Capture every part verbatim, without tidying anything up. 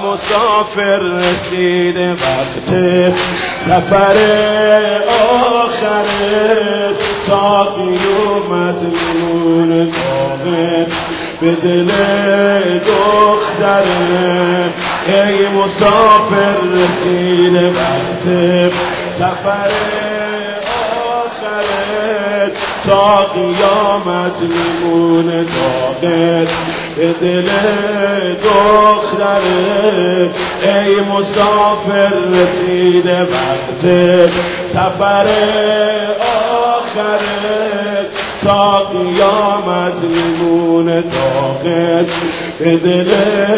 مسافر رسیده وقت سفر آخره، تا قیامت میمونه داغت به دل دختره. ای مسافر رسیده وقت سفر آخره، تا قیامت میمونه داغت به دل دختره. ای مسافر رسیده وقت سفر آخره، تا قیامت میمونه داغت به دل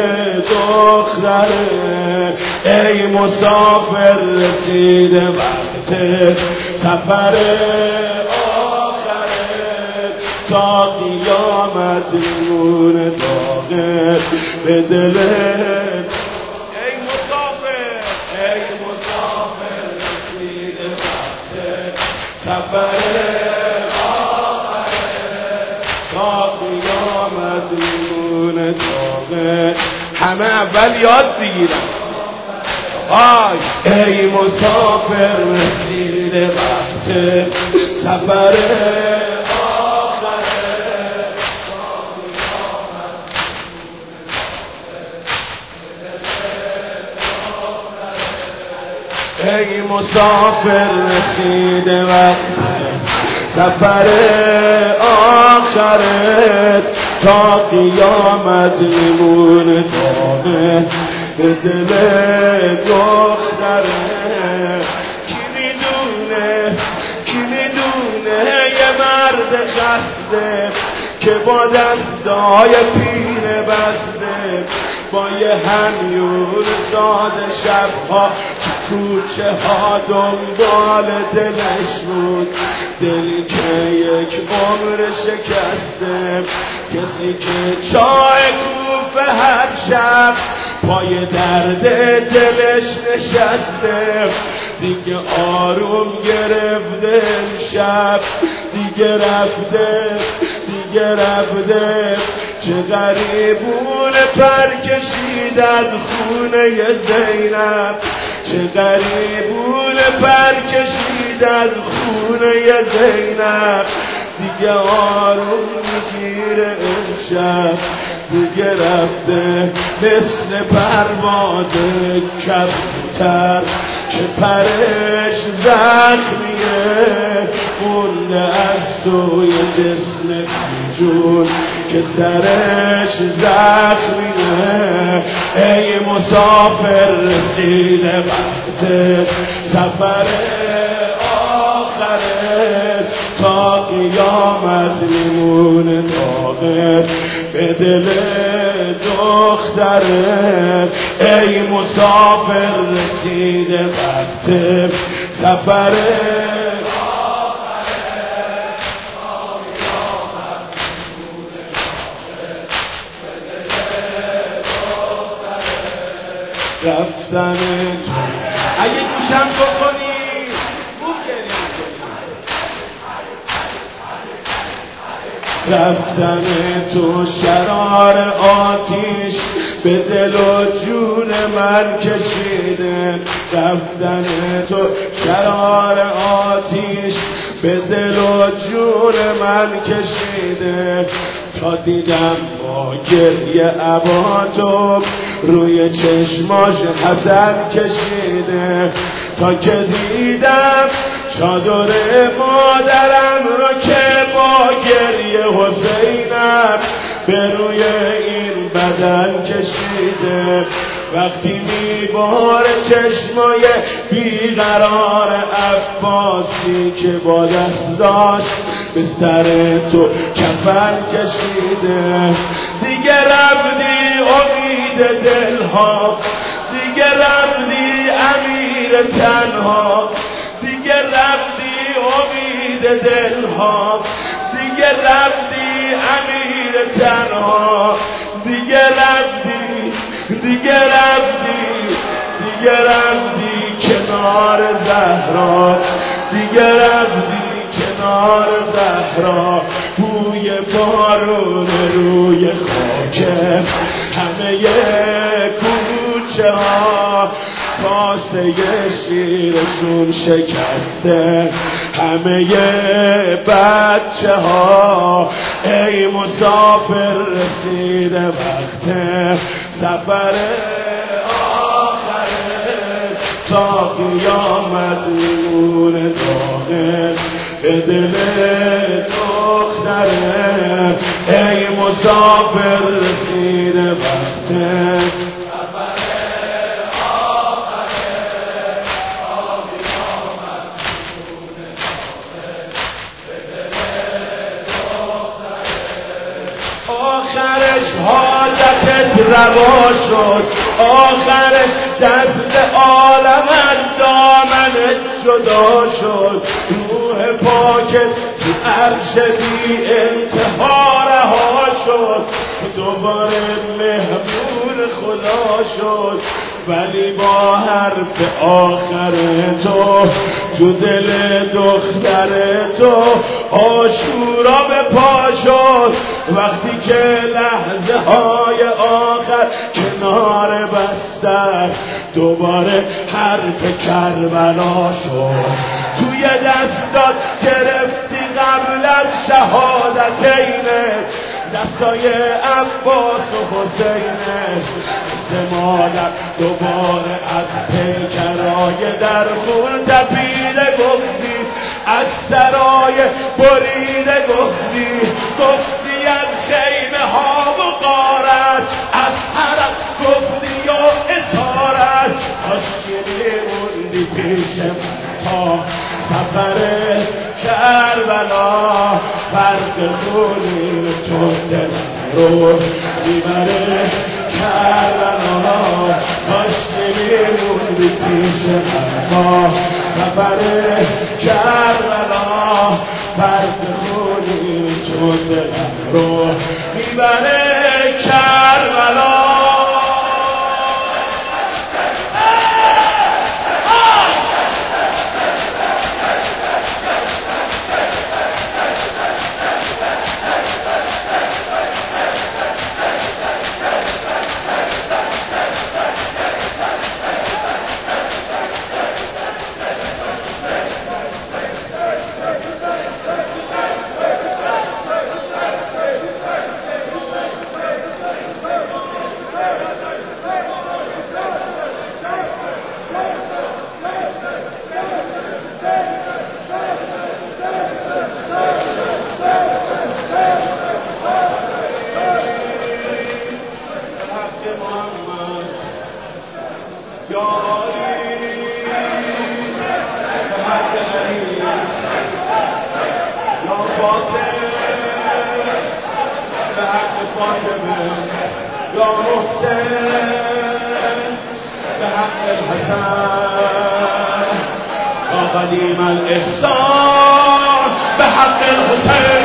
دختره. ای مسافر رسیده وقت سفر آخره، تا قیامت میمونه داغت به دل. ای مسافر ای مسافر رسیده وقت سفر آخره، تا قیامت میمونه داغت. همه اول یاد بگیرن. آی ای مسافر رسیده وقت سفر ای مسافر رسیده وقت سفر آخرت، تا قیامت میمونه داغت به دل دختره. کی میدونه کی میدونه یه مرد خسته که با دستای پینه بسته، با یه همیون ساده شبها کوچه ها دنبال دلش بود. دلی که یک عمر شکسته، کسی که چای کوفه هر شب پای درد دلش نشسته. دیگه آروم گرفته شب، دیگه رفته دیگه رفته. چه غریبونه پر کشید از خونه زینب، چه غریبونه پر کشید از خونه زینب. دیگه آروم میگیره امشب، دیگه رفته مثل پرواز کبوتر که پرش زخمیه. مونده از توی جسم جون که سرش زخمیه. ای مسافر رسیده وقت سفر آخره، تا قیامت میمونه داغت به دل دختره. ای مسافر رسیده وقت سفر رفتن تو. اگه گوشم بکنی رفتن تو شرار آتیش به دل و جون من کشیده. رفتن تو شرار آتیش به دل و جون من کشیده. تا دیدم با گریه عباتو روی چشماش حسن کشیده. تا که دیدم چادر مادرم رو که با گریه حسینم به روی این بدن کشیده. وقتی میباره چشمای بیقرار عباسی که با دست داشت به سر تو کفن کشیده. دیگه رفتی امید دلها، دیگه رفتی امیر تنها، دیگه رفتی امید دلها، دیگه رفتی امیر تنها، دیگه رفتی دیگه رفتی دیگه رفتی کنار زهرا، دیگه رفتی کنار زهرا. بوی بارون روی خاک همه کوچه کوچه ها کاسه شیرشون شکسته همه بچه ها ای مسافر رسیده وقت سفر آخره تا قیامت میمونه داغه به دل دختره ای مسافر رسیده وقت آخرش حاجتت روا شد آخرش دست عالم از دامنت جدا شد روح پاکت تو عرش بی انتها رها شد دوباره مهمون خدا شد ولی با حرف آخر تو تو دل دختر تو آشورا به پا شد وقتی که لحظه های آخر کنار بستر دوباره حرف کربلا شد توی دستات گرفتی قبل از شهادتینت دستای عباس و حسینت مادر دوباره از پیکرای در خون تپیده گفتی از سرای بریده گفتی گفتی از خیمه ها و غارت از حرم گفتی یا اسارت آشکیلی موندی پیش تا سفر کربلا فرق خونی تو دل رو میبره کربلا آشکیلی موندی پیش ما سفر کربلا فرق خونی تو دل رو میبره کربلا یا محسن به حق الحسن یا قدیم الاحسان به حق الحسین